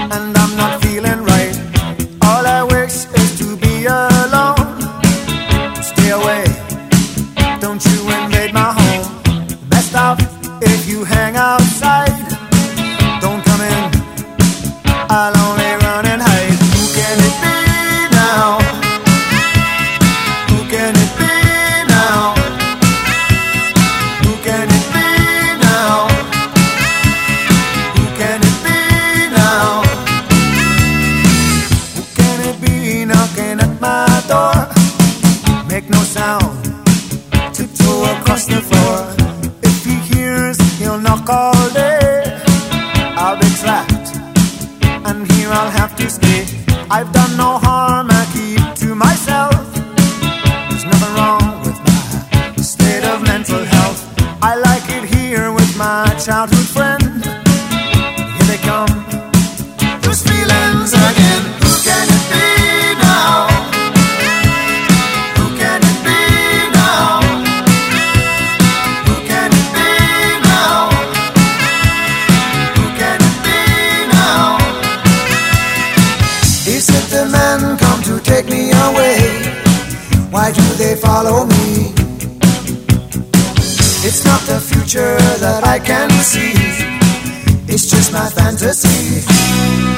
and I'm not feeling right. All I wish is to be alone. Stay away, don't you invade my home. Best off if you hang outside. Don't come in, I'll only run and hide. Who can it be now? Who can it be now? Who can it be now? Who can it be now? Who can it be knocking at my door? Make no sound, tiptoe across the floor. If he hears, he'll knock all day. I'll be trapped, and here I'll have to stay. I've done no harm, I keep to myself. There's nothing wrong with my state of mental health. I like it here with my childhood friend. Here they come, those feelings again. Who can it be now? Who can it be now? Who can it be now? Who can it be now? Is it the men come to take me away? Why do they follow me? It's not the future that I can see. It's just my fantasy.